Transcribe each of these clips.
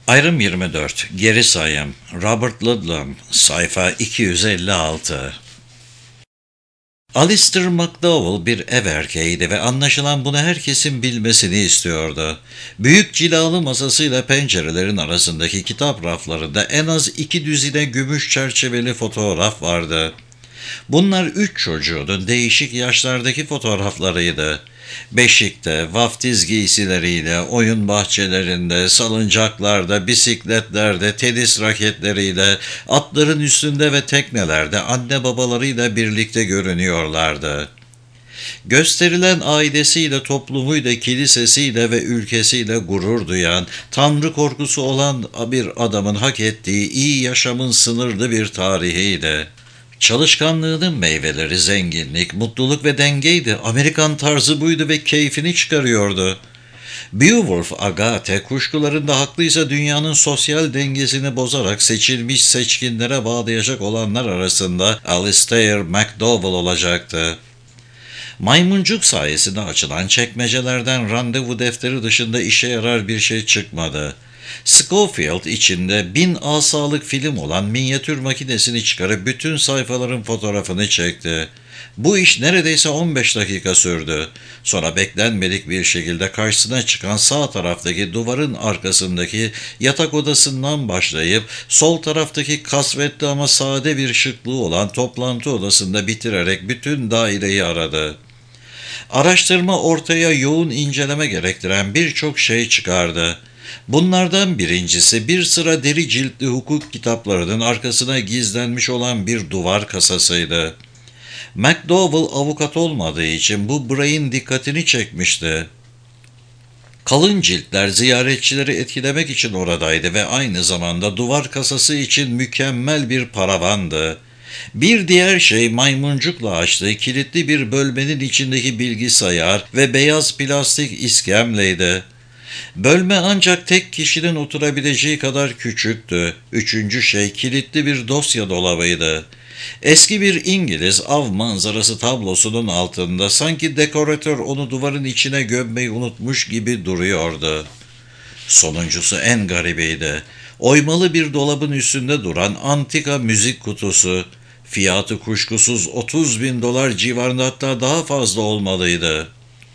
Ayrım 24. Geri sayım. Robert Ludlum. Sayfa 256. Alistair McDowell bir ev erkeğiydi ve anlaşılan bunu herkesin bilmesini istiyordu. Büyük cilalı masasıyla pencerelerin arasındaki kitap raflarında en az 2 düzine gümüş çerçeveli fotoğraf vardı. Bunlar 3 çocuğunun değişik yaşlardaki fotoğraflarıydı. Beşikte, vaftiz giysileriyle, oyun bahçelerinde, salıncaklarda, bisikletlerde, tenis raketleriyle, atların üstünde ve teknelerde anne babalarıyla birlikte görünüyorlardı. Gösterilen ailesiyle, toplumuyla, kilisesiyle ve ülkesiyle gurur duyan, tanrı korkusu olan bir adamın hak ettiği iyi yaşamın sınırlı bir tarihiydi. Çalışkanlığının meyveleri zenginlik, mutluluk ve dengeydi. Amerikan tarzı buydu ve keyfini çıkarıyordu. Beowulf Agate kuşkularında haklıysa dünyanın sosyal dengesini bozarak seçilmiş seçkinlere bağlayacak olanlar arasında Alistair McDowell olacaktı. Maymuncuk sayesinde açılan çekmecelerden randevu defteri dışında işe yarar bir şey çıkmadı. Schofield içinde 1000 asalık film olan minyatür makinesini çıkarıp bütün sayfaların fotoğrafını çekti. Bu iş neredeyse 15 dakika sürdü. Sonra beklenmedik bir şekilde karşısına çıkan sağ taraftaki duvarın arkasındaki yatak odasından başlayıp sol taraftaki kasvetli ama sade bir şıklığı olan toplantı odasında bitirerek bütün daireyi aradı. Araştırma ortaya yoğun inceleme gerektiren birçok şey çıkardı. Bunlardan birincisi bir sıra deri ciltli hukuk kitaplarının arkasına gizlenmiş olan bir duvar kasasıydı. McDowell avukat olmadığı için bu Bray'in dikkatini çekmişti. Kalın ciltler ziyaretçileri etkilemek için oradaydı ve aynı zamanda duvar kasası için mükemmel bir paravandı. Bir diğer şey maymuncukla açtığı kilitli bir bölmenin içindeki bilgisayar ve beyaz plastik iskemleydi. Bölme ancak tek kişinin oturabileceği kadar küçüktü. Üçüncü şey kilitli bir dosya dolabıydı. Eski bir İngiliz av manzarası tablosunun altında sanki dekoratör onu duvarın içine gömmeyi unutmuş gibi duruyordu. Sonuncusu en garibiydi. Oymalı bir dolabın üstünde duran antika müzik kutusu. Fiyatı kuşkusuz 30.000 dolar civarında, hatta daha fazla olmalıydı.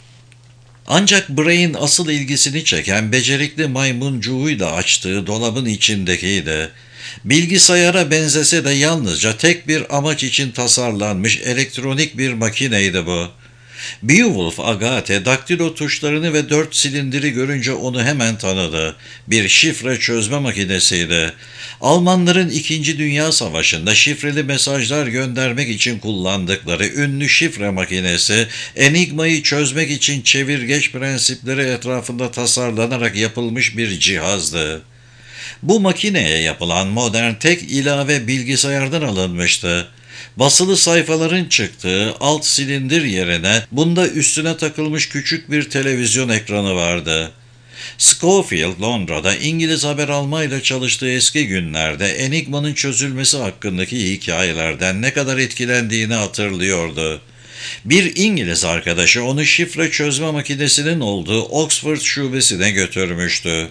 Ancak Bray'in asıl ilgisini çeken becerikli maymuncuğuyla açtığı dolabın içindekiydi. Bilgisayara benzese de yalnızca tek bir amaç için tasarlanmış elektronik bir makineydi bu. Beowulf Agate daktilo tuşlarını ve 4 silindiri görünce onu hemen tanıdı. Bir şifre çözme makinesiydi. Almanların 2. Dünya Savaşı'nda şifreli mesajlar göndermek için kullandıkları ünlü şifre makinesi, Enigma'yı çözmek için çevirgeç prensipleri etrafında tasarlanarak yapılmış bir cihazdı. Bu makineye yapılan modern tek ilave bilgisayardan alınmıştı. Basılı sayfaların çıktığı alt silindir yerine bunda üstüne takılmış küçük bir televizyon ekranı vardı. Schofield, Londra'da İngiliz haber almayla çalıştığı eski günlerde Enigma'nın çözülmesi hakkındaki hikayelerden ne kadar etkilendiğini hatırlıyordu. Bir İngiliz arkadaşı onu şifre çözme makinesinin olduğu Oxford şubesine götürmüştü.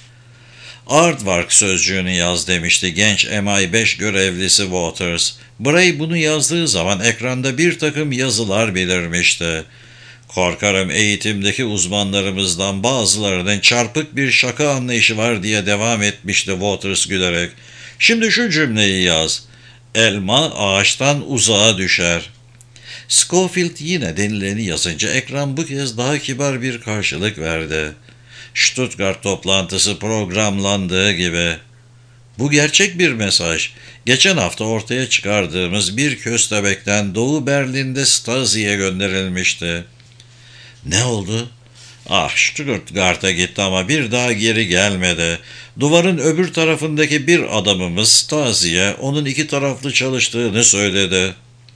Aardvark sözcüğünü yaz demişti genç MI5 görevlisi Waters. Bray bunu yazdığı zaman ekranda bir takım yazılar belirmişti. Korkarım eğitimdeki uzmanlarımızdan bazılarının çarpık bir şaka anlayışı var diye devam etmişti Waters gülerek. Şimdi şu cümleyi yaz. Elma ağaçtan uzağa düşer. Schofield yine denileni yazınca ekran bu kez daha kibar bir karşılık verdi. Stuttgart toplantısı programlandığı gibi. Bu gerçek bir mesaj. Geçen hafta ortaya çıkardığımız bir köstebekten Doğu Berlin'de Stasi'ye gönderilmişti. Ne oldu? Ah, Stuttgart'a gitti ama bir daha geri gelmedi. Duvarın öbür tarafındaki bir adamımız Stasi'ye onun 2 taraflı çalıştığını söyledi.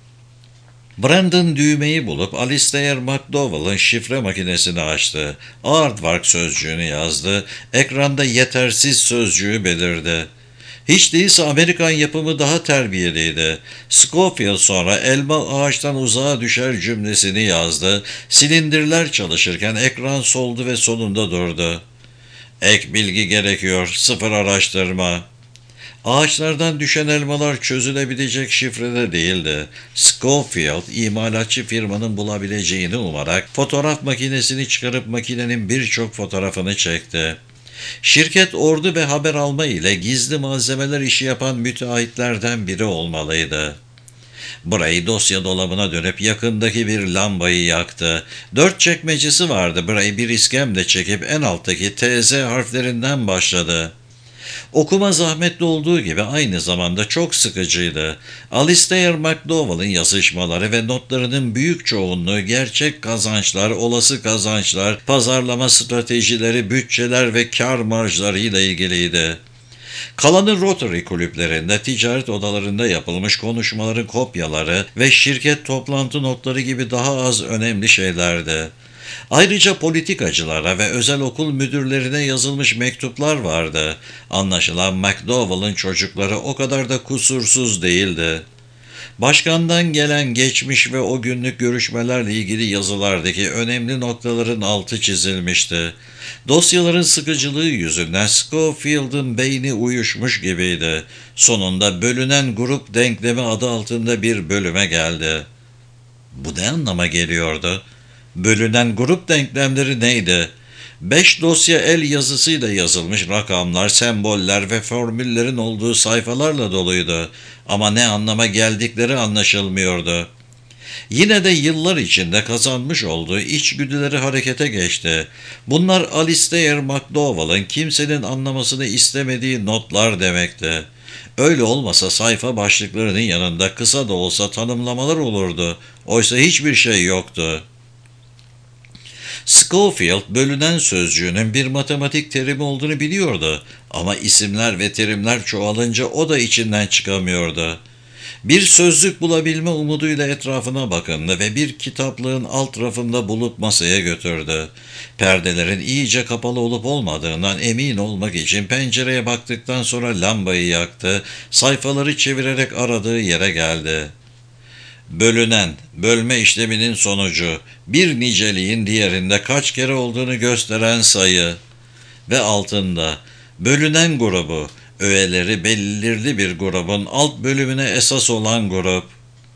Brandon düğmeyi bulup Alistair McDowell'ın şifre makinesini açtı. Aardvark sözcüğünü yazdı. Ekranda yetersiz sözcüğü belirdi. Hiç değilse Amerikan yapımı daha terbiyeliydi. Schofield sonra elma ağaçtan uzağa düşer cümlesini yazdı. Silindirler çalışırken ekran soldu ve sonunda durdu. Ek bilgi gerekiyor, sıfır araştırma. Ağaçlardan düşen elmalar çözülebilecek şifrede değildi. Schofield, imalatçı firmanın bulabileceğini umarak fotoğraf makinesini çıkarıp makinenin birçok fotoğrafını çekti. Şirket ordu ve haber alma ile gizli malzemeler işi yapan müteahhitlerden biri olmalıydı. Bray dosya dolabına dönüp yakındaki bir lambayı yaktı. 4 çekmecesi vardı. Bray bir iskemle çekip en alttaki TZ harflerinden başladı. Okuma zahmetli olduğu gibi aynı zamanda çok sıkıcıydı. Alistair McDowell'ın yazışmaları ve notlarının büyük çoğunluğu gerçek kazançlar, olası kazançlar, pazarlama stratejileri, bütçeler ve kar marjları ile ilgiliydi. Kalanı Rotary kulüplerinde, ticaret odalarında yapılmış konuşmaların kopyaları ve şirket toplantı notları gibi daha az önemli şeylerdi. Ayrıca politikacılara ve özel okul müdürlerine yazılmış mektuplar vardı. Anlaşılan McDowell'ın çocukları o kadar da kusursuz değildi. Başkandan gelen geçmiş ve o günlük görüşmelerle ilgili yazılardaki önemli noktaların altı çizilmişti. Dosyaların sıkıcılığı yüzünden Schofield'ın beyni uyuşmuş gibiydi. Sonunda bölünen grup denklemi adı altında bir bölüme geldi. Bu ne anlama geliyordu? Bölünen grup denklemleri neydi? 5 dosya el yazısıyla yazılmış rakamlar, semboller ve formüllerin olduğu sayfalarla doluydu. Ama ne anlama geldikleri anlaşılmıyordu. Yine de yıllar içinde kazanmış olduğu içgüdüleri harekete geçti. Bunlar Alistair McDowell'ın kimsenin anlamasını istemediği notlar demekti. Öyle olmasa sayfa başlıklarının yanında kısa da olsa tanımlamalar olurdu. Oysa hiçbir şey yoktu. Schofield bölünen sözcüğünün bir matematik terimi olduğunu biliyordu ama isimler ve terimler çoğalınca o da içinden çıkamıyordu. Bir sözlük bulabilme umuduyla etrafına bakındı ve bir kitaplığın alt rafında bulup masaya götürdü. Perdelerin iyice kapalı olup olmadığından emin olmak için pencereye baktıktan sonra lambayı yaktı, sayfaları çevirerek aradığı yere geldi. Bölünen, bölme işleminin sonucu, bir niceliğin diğerinde kaç kere olduğunu gösteren sayı ve altında bölünen grubu, öğeleri belirli bir grubun alt bölümüne esas olan grup.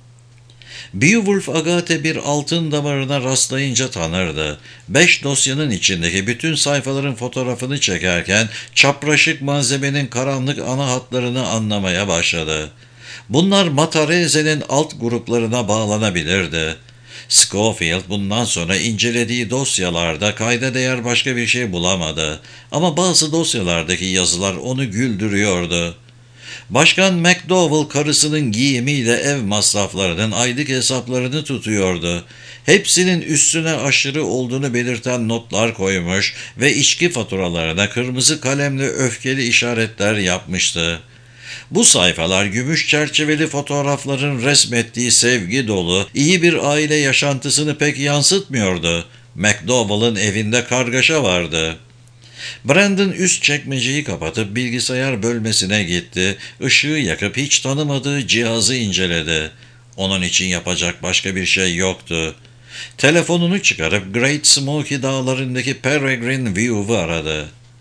Beowulf Agate bir altın damarına rastlayınca tanırdı. 5 dosyanın içindeki bütün sayfaların fotoğrafını çekerken çapraşık malzemenin karanlık ana hatlarını anlamaya başladı. Bunlar Matareze'nin alt gruplarına bağlanabilirdi. Schofield bundan sonra incelediği dosyalarda kayda değer başka bir şey bulamadı. Ama bazı dosyalardaki yazılar onu güldürüyordu. Başkan McDowell karısının giyimiyle ev masraflarının aylık hesaplarını tutuyordu. Hepsinin üstüne aşırı olduğunu belirten notlar koymuş ve içki faturalarına kırmızı kalemle öfkeli işaretler yapmıştı. Bu sayfalar gümüş çerçeveli fotoğrafların resmettiği sevgi dolu, iyi bir aile yaşantısını pek yansıtmıyordu. McDowell'ın evinde kargaşa vardı. Brandon üst çekmeceyi kapatıp bilgisayar bölmesine gitti, ışığı yakıp hiç tanımadığı cihazı inceledi. Onun için yapacak başka bir şey yoktu. Telefonunu çıkarıp Great Smoky dağlarındaki Peregrine View'u aradı.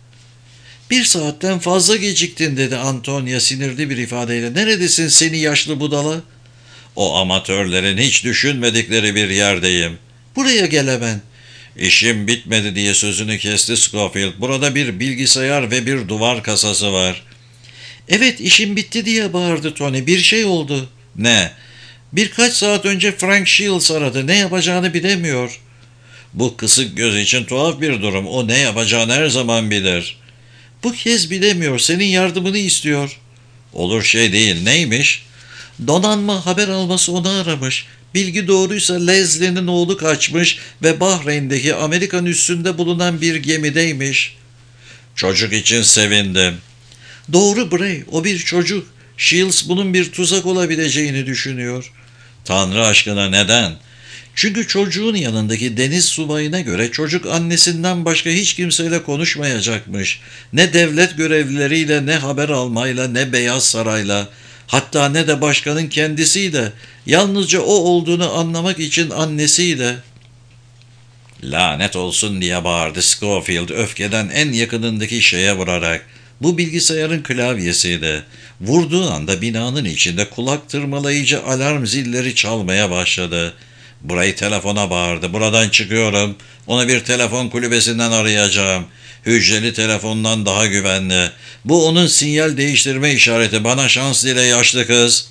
"Bir saatten fazla geciktin," dedi Antonia sinirli bir ifadeyle. "Neredesin seni yaşlı budala?" "O amatörlerin hiç düşünmedikleri bir yerdeyim." "Buraya gel hemen." "İşim bitmedi," diye sözünü kesti Scofield. "Burada bir bilgisayar ve bir duvar kasası var." "Evet, işim bitti," diye bağırdı Tony. "Bir şey oldu." "Ne?" "Birkaç saat önce Frank Shields aradı. Ne yapacağını bilemiyor." "Bu kısık göz için tuhaf bir durum. O ne yapacağını her zaman bilir." "Bu kez bilemiyor. Senin yardımını istiyor." "Olur şey değil. Neymiş?" "Donanma haber alması onu aramış. Bilgi doğruysa Leslie'nin oğlu kaçmış ve Bahreyn'deki Amerikan üssünde bulunan bir gemideymiş." "Çocuk için sevindim." "Doğru Bray. O bir çocuk. Shields bunun bir tuzak olabileceğini düşünüyor." "Tanrı aşkına neden?" "Çünkü çocuğun yanındaki deniz subayına göre çocuk annesinden başka hiç kimseyle konuşmayacakmış. Ne devlet görevlileriyle, ne haber almayla, ne Beyaz Saray'la, hatta ne de başkanın kendisiyle. Yalnızca o olduğunu anlamak için annesiyle." Lanet olsun diye bağırdı Scofield öfkeden en yakınındaki şeye vurarak. Bu bilgisayarın klavyesiydi. Vurduğu anda binanın içinde kulak tırmalayıcı alarm zilleri çalmaya başladı. Bray telefona bağırdı. Buradan çıkıyorum. Onu bir telefon kulübesinden arayacağım. Hücreli telefondan daha güvenli. Bu onun sinyal değiştirme işareti. Bana şans dile yaşlı kız.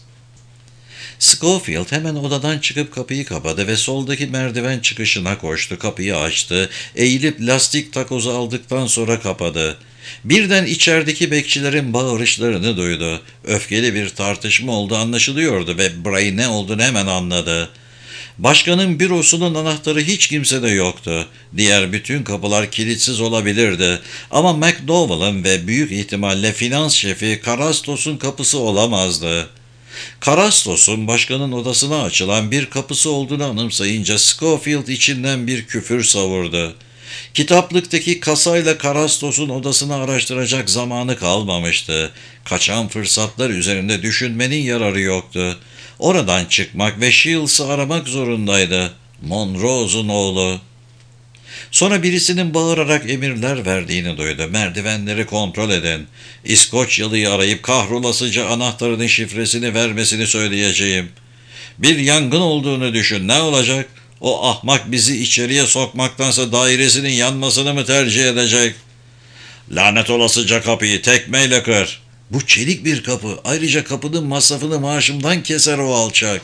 Scofield hemen odadan çıkıp kapıyı kapadı ve soldaki merdiven çıkışına koştu. Kapıyı açtı. Eğilip lastik takozu aldıktan sonra kapadı. Birden içerideki bekçilerin bağırışlarını duydu. Öfkeli bir tartışma olduğu anlaşılıyordu ve Bray ne olduğunu hemen anladı. Başkanın bürosunun anahtarı hiç kimsede yoktu. Diğer bütün kapılar kilitsiz olabilirdi. Ama McDowell'ın ve büyük ihtimalle finans şefi Karastos'un kapısı olamazdı. Karastos'un başkanın odasına açılan bir kapısı olduğunu anımsayınca Scofield içinden bir küfür savurdu. Kitaplıktaki kasayla Karastos'un odasını araştıracak zamanı kalmamıştı. Kaçan fırsatlar üzerinde düşünmenin yararı yoktu. Oradan çıkmak ve Shields'ı aramak zorundaydı. Monroe'un oğlu. Sonra birisinin bağırarak emirler verdiğini duydu. Merdivenleri kontrol edin. İskoçyalı'yı arayıp kahrolasıca anahtarının şifresini vermesini söyleyeceğim. Bir yangın olduğunu düşün. Ne olacak? O ahmak bizi içeriye sokmaktansa dairesinin yanmasını mı tercih edecek? Lanet olasıca kapıyı tekmeyle kır. Bu çelik bir kapı. Ayrıca kapının masrafını maaşımdan keser o alçak.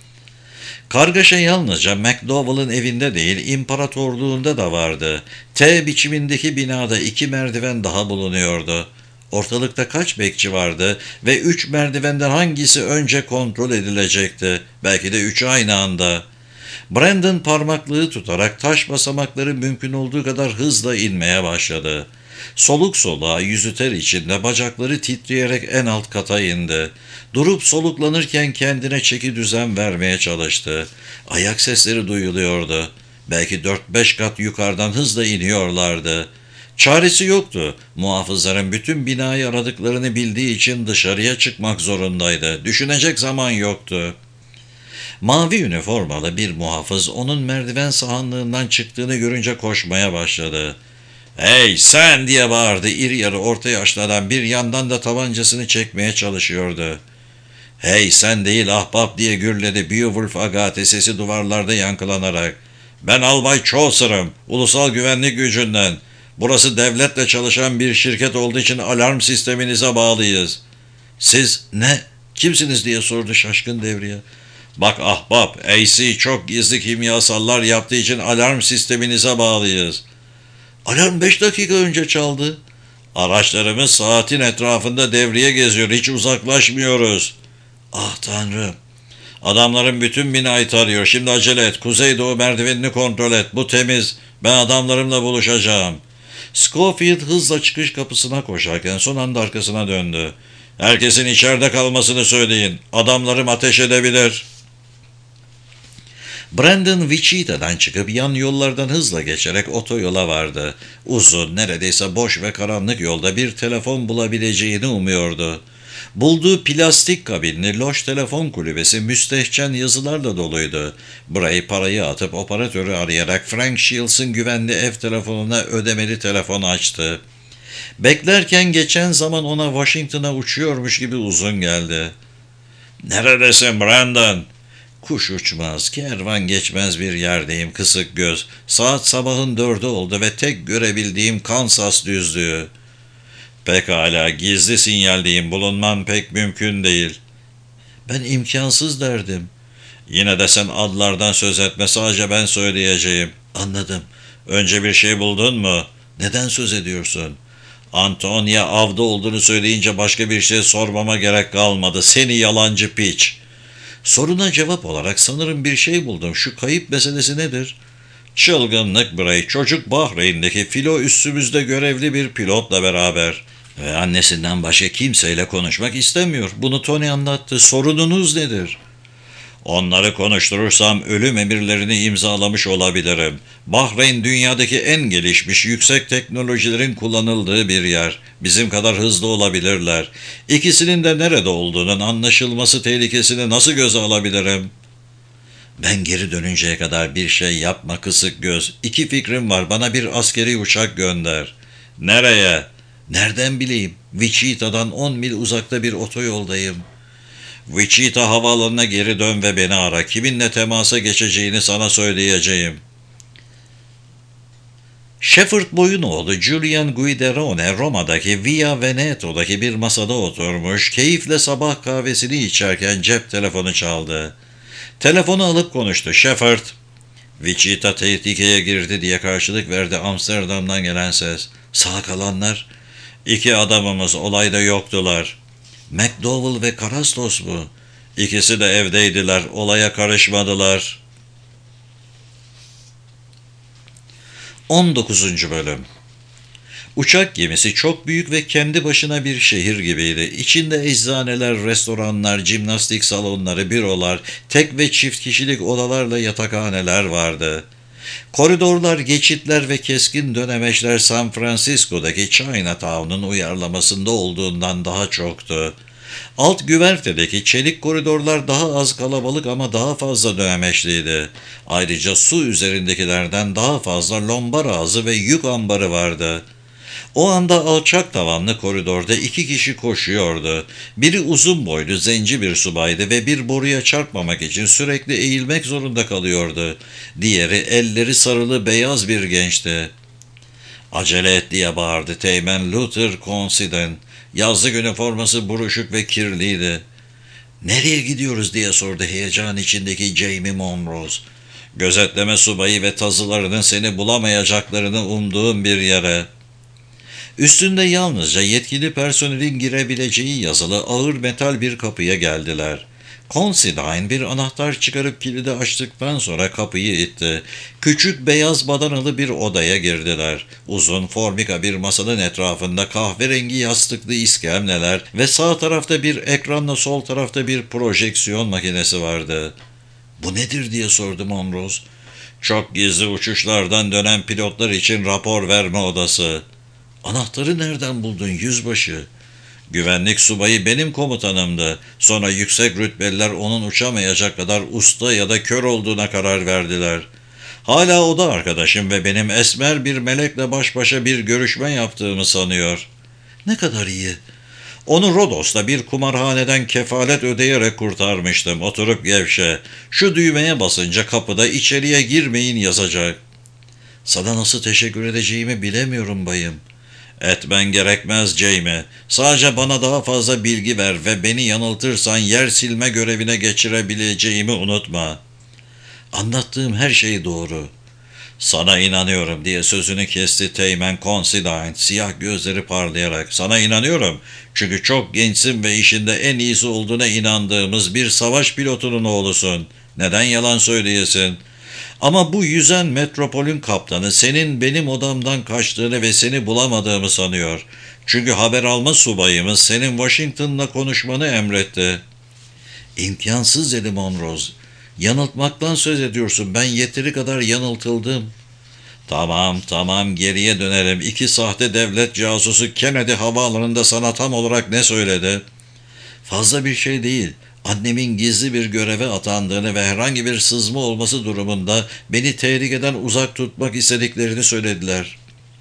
Kargaşa yalnızca McDowell'ın evinde değil, imparatorluğunda da vardı. T biçimindeki binada 2 merdiven daha bulunuyordu. Ortalıkta kaç bekçi vardı ve 3 merdivenden hangisi önce kontrol edilecekti? Belki de 3'ü aynı anda. Brandon parmaklığı tutarak taş basamakları mümkün olduğu kadar hızla inmeye başladı. Soluk soluğa yüzü ter içinde bacakları titreyerek en alt kata indi. Durup soluklanırken kendine çeki düzen vermeye çalıştı. Ayak sesleri duyuluyordu. Belki 4-5 kat yukarıdan hızla iniyorlardı. Çaresi yoktu. Muhafızların bütün binayı aradıklarını bildiği için dışarıya çıkmak zorundaydı. Düşünecek zaman yoktu. Mavi üniformalı bir muhafız onun merdiven sahanlığından çıktığını görünce koşmaya başladı. ''Hey sen!'' diye bağırdı. İri yarı orta yaşlı adam bir yandan da tabancasını çekmeye çalışıyordu. ''Hey sen değil ahbap!'' diye gürledi Beowulf Agate sesi duvarlarda yankılanarak. ''Ben Albay Chaucer'ım, ulusal güvenlik gücünden. Burası devletle çalışan bir şirket olduğu için alarm sisteminize bağlıyız.'' ''Siz ne? Kimsiniz?'' diye sordu şaşkın devriye. ''Bak ahbap, AC çok gizli kimyasallar yaptığı için alarm sisteminize bağlıyız.'' ''Alarm 5 dakika önce çaldı.'' ''Araçlarımız saatin etrafında devriye geziyor, hiç uzaklaşmıyoruz.'' ''Ah tanrım.'' ''Adamların bütün binayı tarıyor, şimdi acele et, kuzeydoğu merdivenini kontrol et, bu temiz, ben adamlarımla buluşacağım.'' Scofield hızla çıkış kapısına koşarken son anda arkasına döndü. ''Herkesin içeride kalmasını söyleyin, adamlarım ateş edebilir.'' Brandon Wichita'dan çıkıp yan yollardan hızla geçerek otoyola vardı. Uzun, neredeyse boş ve karanlık yolda bir telefon bulabileceğini umuyordu. Bulduğu plastik kabinli loş telefon kulübesi müstehcen yazılarla doluydu. Bray parayı atıp operatörü arayarak Frank Shields'ın güvenli ev telefonuna ödemeli telefon açtı. Beklerken geçen zaman ona Washington'a uçuyormuş gibi uzun geldi. ''Neredesin Brandon?'' ''Kuş uçmaz, kervan geçmez bir yerdeyim kısık göz. Saat sabahın 4'ü oldu ve tek görebildiğim Kansas düzlüğü.'' ''Pekala, gizli sinyaldeyim, bulunman pek mümkün değil.'' ''Ben imkansız derdim.'' ''Yine de sen adlardan söz etme, sadece ben söyleyeceğim.'' ''Anladım. Önce bir şey buldun mu?'' ''Neden söz ediyorsun?'' ''Antonia avda olduğunu söyleyince başka bir şey sormama gerek kalmadı. Seni yalancı piç.'' Soruna cevap olarak sanırım bir şey buldum. Şu kayıp meselesi nedir? Çılgınlık Bray. Çocuk Bahreyn'deki filo üssümüzde görevli bir pilotla beraber. Ve annesinden başka kimseyle konuşmak istemiyor. Bunu Tony anlattı. Sorununuz nedir? Onları konuşturursam ölüm emirlerini imzalamış olabilirim. Bahreyn dünyadaki en gelişmiş yüksek teknolojilerin kullanıldığı bir yer. Bizim kadar hızlı olabilirler. İkisinin de nerede olduğunun anlaşılması tehlikesini nasıl göze alabilirim? Ben geri dönünceye kadar bir şey yapma kısık göz. İki fikrim var. Bana bir askeri uçak gönder. Nereye? Nereden bileyim? Wichita'dan 10 mil uzakta bir otoyoldayım. Wichita havaalanına geri dön ve beni ara. Kiminle temasa geçeceğini sana söyleyeceğim. Shepherd Boyunoğlu Julian Guiderone Roma'daki Via Veneto'daki bir masada oturmuş, keyifle sabah kahvesini içerken cep telefonu çaldı. Telefonu alıp konuştu. Shepherd, Wichita tehlikeye girdi diye karşılık verdi Amsterdam'dan gelen ses. Sağ kalanlar, iki adamımız olayda yoktular. McDowell ve Karastos mu? İkisi de evdeydiler, olaya karışmadılar. 19. Bölüm. Uçak gemisi çok büyük ve kendi başına bir şehir gibiydi. İçinde eczaneler, restoranlar, jimnastik salonları, bürolar, tek ve çift kişilik odalarla yatakhaneler vardı. Koridorlar, geçitler ve keskin dönemeçler San Francisco'daki Chinatown'un uyarlamasında olduğundan daha çoktu. Alt güvertedeki çelik koridorlar daha az kalabalık ama daha fazla dönemeçliydi. Ayrıca su üzerindekilerden daha fazla lombar ağzı ve yük ambarı vardı. O anda alçak tavanlı koridorda iki kişi koşuyordu. Biri uzun boylu zenci bir subaydı ve bir boruya çarpmamak için sürekli eğilmek zorunda kalıyordu. Diğeri elleri sarılı beyaz bir gençti. Acele et diye bağırdı Teğmen Luther Considine. Yazlık üniforması buruşuk ve kirliydi. Nereye gidiyoruz diye sordu heyecan içindeki Jamie Monrose. Gözetleme subayı ve tazılarının seni bulamayacaklarını umduğum bir yere. Üstünde yalnızca yetkili personelin girebileceği yazılı ağır metal bir kapıya geldiler. Considine bir anahtar çıkarıp kilidi açtıktan sonra kapıyı itti. Küçük beyaz badanalı bir odaya girdiler. Uzun formika bir masanın etrafında kahverengi yastıklı iskemleler ve sağ tarafta bir ekranla sol tarafta bir projeksiyon makinesi vardı. "Bu nedir?" diye sordu Monrose. "Çok gizli uçuşlardan dönen pilotlar için rapor verme odası." "Anahtarı nereden buldun yüzbaşı?" "Güvenlik subayı benim komutanımdı. Sonra yüksek rütbeliler onun uçamayacak kadar usta ya da kör olduğuna karar verdiler. Hala o da arkadaşım ve benim esmer bir melekle baş başa bir görüşme yaptığımı sanıyor." "Ne kadar iyi." "Onu Rodos'ta bir kumarhaneden kefalet ödeyerek kurtarmıştım. Oturup gevşe. Şu düğmeye basınca kapıda içeriye girmeyin yazacak." "Sana nasıl teşekkür edeceğimi bilemiyorum bayım." "Etmen gerekmez Jamie. Sadece bana daha fazla bilgi ver ve beni yanıltırsan yer silme görevine geçirebileceğimi unutma." "Anlattığım her şey doğru." "Sana inanıyorum," diye sözünü kesti Teğmen Considine, siyah gözleri parlayarak. "Sana inanıyorum çünkü çok gençsin ve işinde en iyisi olduğuna inandığımız bir savaş pilotunun oğlusun. Neden yalan söyleyesin? Ama bu yüzen metropolün kaptanı senin benim odamdan kaçtığını ve seni bulamadığımı sanıyor. Çünkü haber alma subayımız senin Washington'la konuşmanı emretti." "İmkansız," dedi Monrose. "Yanıltmaktan söz ediyorsun. Ben yeteri kadar yanıltıldım." Tamam, geriye dönelim. İki sahte devlet casusu Kennedy havaalanında sana tam olarak ne söyledi?" "Fazla bir şey değil. Annemin gizli bir göreve atandığını ve herhangi bir sızma olması durumunda beni tehlikeden uzak tutmak istediklerini söylediler."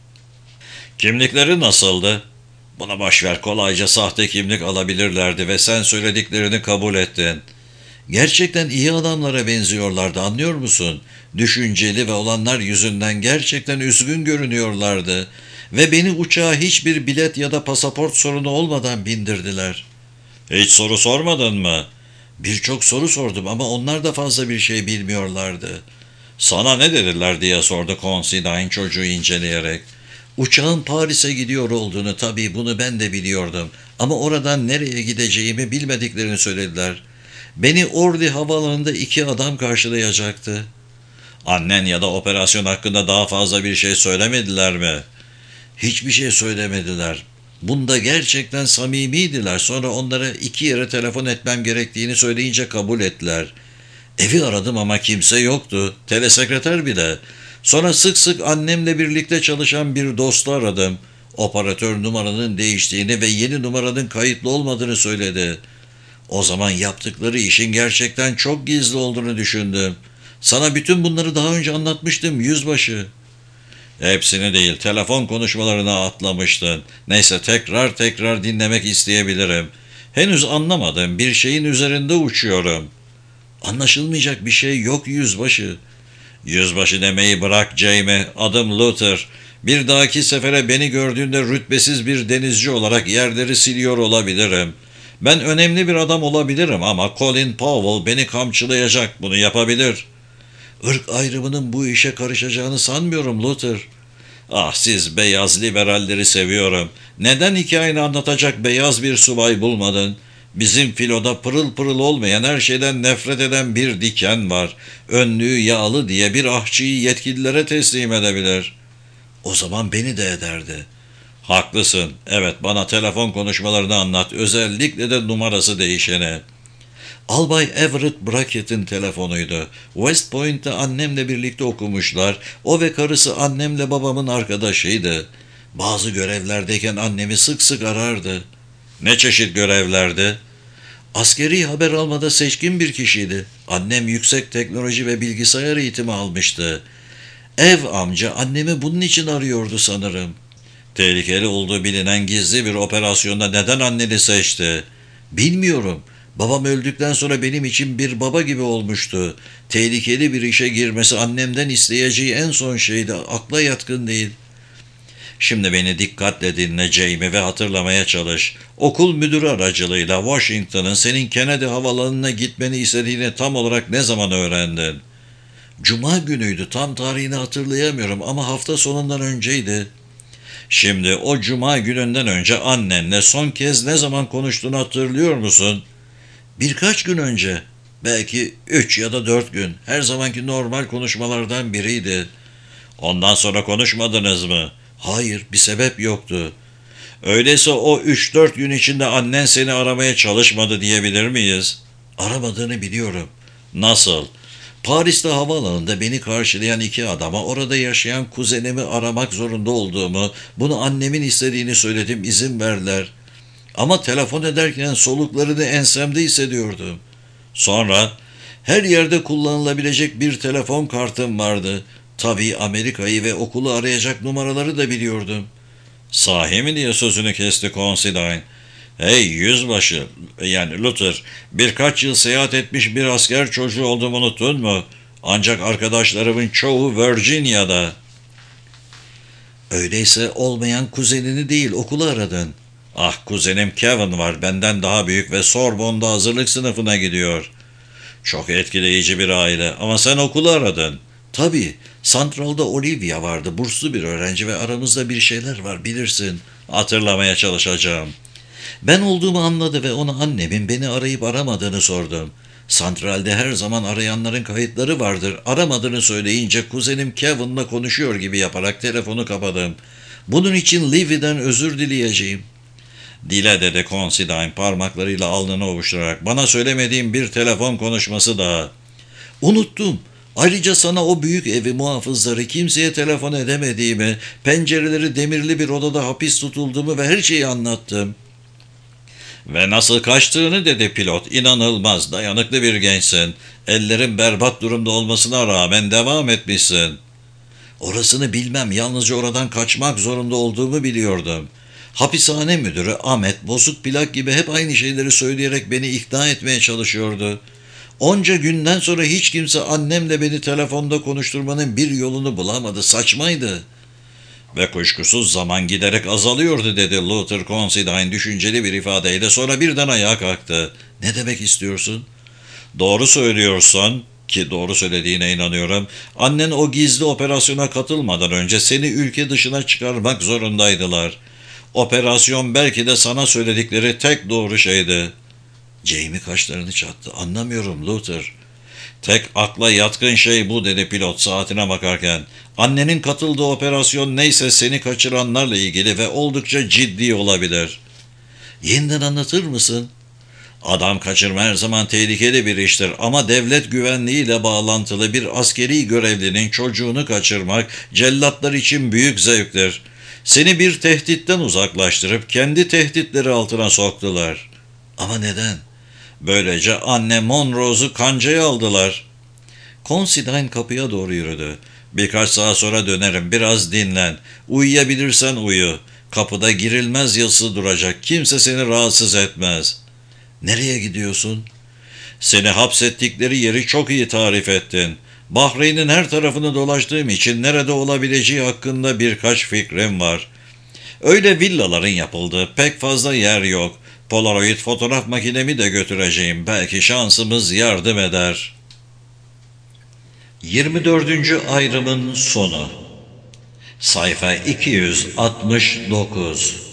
"Kimlikleri nasıldı?" "Buna başver, kolayca sahte kimlik alabilirlerdi ve sen söylediklerini kabul ettin." "Gerçekten iyi adamlara benziyorlardı, anlıyor musun? Düşünceli ve olanlar yüzünden gerçekten üzgün görünüyorlardı. Ve beni uçağa hiçbir bilet ya da pasaport sorunu olmadan bindirdiler." "Hiç soru sormadın mı?" "Birçok soru sordum ama onlar da fazla bir şey bilmiyorlardı." "Sana ne dediler?" diye sordu Considine çocuğu inceleyerek. "Uçağın Paris'e gidiyor olduğunu, tabii bunu ben de biliyordum. Ama oradan nereye gideceğimi bilmediklerini söylediler. Beni Orly havaalanında iki adam karşılayacaktı." "Annen ya da operasyon hakkında daha fazla bir şey söylemediler mi?" "Hiçbir şey söylemediler. Bunda gerçekten samimiydiler. Sonra onlara iki yere telefon etmem gerektiğini söyleyince kabul ettiler. Evi aradım ama kimse yoktu. Telesekreter bile. Sonra sık sık annemle birlikte çalışan bir dostu aradım. Operatör numaranın değiştiğini ve yeni numaranın kayıtlı olmadığını söyledi. O zaman yaptıkları işin gerçekten çok gizli olduğunu düşündüm. Sana bütün bunları daha önce anlatmıştım yüzbaşı. Hepsini değil, telefon konuşmalarına atlamıştın. Neyse tekrar dinlemek isteyebilirim. Henüz anlamadım, bir şeyin üzerinde uçuyorum. Anlaşılmayacak bir şey yok yüzbaşı. Yüzbaşı demeyi bırak Jamie, adım Luther. Bir dahaki sefere beni gördüğünde rütbesiz bir denizci olarak yerleri siliyor olabilirim. Ben önemli bir adam olabilirim ama Colin Powell beni kamçılayacak, bunu yapabilir. Irk ayrımının bu işe karışacağını sanmıyorum Luther. Ah, siz beyaz liberalleri seviyorum. Neden hikayeni anlatacak beyaz bir subay bulmadın? Bizim filoda pırıl pırıl olmayan, her şeyden nefret eden bir diken var. Önlüğü yağlı diye bir ahçıyı yetkililere teslim edebilir. O zaman beni de ederdi. Haklısın. Evet, bana telefon konuşmalarını anlat. Özellikle de numarası değişene. Albay Everett Brackett'in telefonuydu. West Point'te annemle birlikte okumuşlar. O ve karısı annemle babamın arkadaşıydı. Bazı görevlerdeyken annemi sık sık arardı. Ne çeşit görevlerdi? Askeri haber almada seçkin bir kişiydi. Annem yüksek teknoloji ve bilgisayar eğitimi almıştı. Ev amca annemi bunun için arıyordu sanırım. Tehlikeli olduğu bilinen gizli bir operasyonda neden anneni seçti? Bilmiyorum. Babam öldükten sonra benim için bir baba gibi olmuştu. Tehlikeli bir işe girmesi annemden isteyeceği en son şeydi. Akla yatkın değil. Şimdi beni dikkatle dinle Jamie ve hatırlamaya çalış. Okul müdürü aracılığıyla Washington'ın senin Kennedy havalanına gitmeni istediğini tam olarak ne zaman öğrendin? Cuma günüydü. Tam tarihini hatırlayamıyorum ama hafta sonundan önceydi. Şimdi o cuma gününden önce annenle son kez ne zaman konuştuğunu hatırlıyor musun? Birkaç gün önce. Belki 3 ya da 4 gün. Her zamanki normal konuşmalardan biriydi. Ondan sonra konuşmadınız mı? Hayır, bir sebep yoktu. Öyleyse o 3-4 gün içinde annen seni aramaya çalışmadı diyebilir miyiz? Aramadığını biliyorum. Nasıl? Paris'te havaalanında beni karşılayan iki adama orada yaşayan kuzenimi aramak zorunda olduğumu, bunu annemin istediğini söyledim, izin verdiler. Ama telefon ederken soluklarını ensemde hissediyordum. Sonra her yerde kullanılabilecek bir telefon kartım vardı. Tabii Amerika'yı ve okulu arayacak numaraları da biliyordum. Sahi mi diye sözünü kesti Considine. Hey yüzbaşı, yani Luther, birkaç yıl seyahat etmiş bir asker çocuğu olduğumu unuttun mu? Ancak arkadaşlarımın çoğu Virginia'da. Öyleyse olmayan kuzenini değil, okulu aradın. Ah, kuzenim Kevin var, benden daha büyük ve Sorbonne'da hazırlık sınıfına gidiyor. Çok etkileyici bir aile ama sen okulu aradın. Tabii, Santral'da Olivia vardı, burslu bir öğrenci ve aramızda bir şeyler var bilirsin. Hatırlamaya çalışacağım. Ben olduğumu anladı ve ona annemin beni arayıp aramadığını sordum. Santralde her zaman arayanların kayıtları vardır. Aramadığını söyleyince kuzenim Kevin'la konuşuyor gibi yaparak telefonu kapadım. Bunun için Livy'den özür dileyeceğim. Dile dedi Considine parmaklarıyla alnını ovuşturarak. Bana söylemediğim bir telefon konuşması daha. Unuttum. Ayrıca sana o büyük evi muhafızları kimseye telefon edemediğimi, pencereleri demirli bir odada hapis tutulduğumu ve her şeyi anlattım. Ve nasıl kaçtığını dedi pilot. İnanılmaz, dayanıklı bir gençsin. Ellerin berbat durumda olmasına rağmen devam etmişsin. Orasını bilmem, yalnızca oradan kaçmak zorunda olduğumu biliyordum. Hapishane müdürü Ahmet bozuk plak gibi hep aynı şeyleri söyleyerek beni ikna etmeye çalışıyordu. Onca günden sonra hiç kimse annemle beni telefonda konuşturmanın bir yolunu bulamadı. Saçmaydı. Ve kuşkusuz zaman giderek azalıyordu dedi Luther Considine düşünceli bir ifadeyle, sonra birden ayağa kalktı. Ne demek istiyorsun? Doğru söylüyorsun ki doğru söylediğine inanıyorum. Annen o gizli operasyona katılmadan önce seni ülke dışına çıkarmak zorundaydılar. Operasyon belki de sana söyledikleri tek doğru şeydi. Jamie kaşlarını çattı. Anlamıyorum Luther. Tek akla yatkın şey bu dedi pilot saatine bakarken. Annenin katıldığı operasyon neyse seni kaçıranlarla ilgili ve oldukça ciddi olabilir. Yeniden anlatır mısın? Adam kaçırma her zaman tehlikeli bir iştir ama devlet güvenliğiyle bağlantılı bir askeri görevlinin çocuğunu kaçırmak cellatlar için büyük zevktir. Seni bir tehditten uzaklaştırıp kendi tehditleri altına soktular. Ama neden? Böylece anne Monrose'u kancaya aldılar. Considine kapıya doğru yürüdü. Birkaç saat sonra dönerim, biraz dinlen. Uyuyabilirsen uyu. Kapıda girilmez yazısı duracak. Kimse seni rahatsız etmez. Nereye gidiyorsun? Seni hapsettikleri yeri çok iyi tarif ettin. Bahreyn'in her tarafını dolaştığım için nerede olabileceği hakkında birkaç fikrim var. Öyle villaların yapıldığı pek fazla yer yok. Polaroid fotoğraf makinemi de götüreceğim. Belki şansımız yardım eder. 24. ayrımın sonu. Sayfa 269.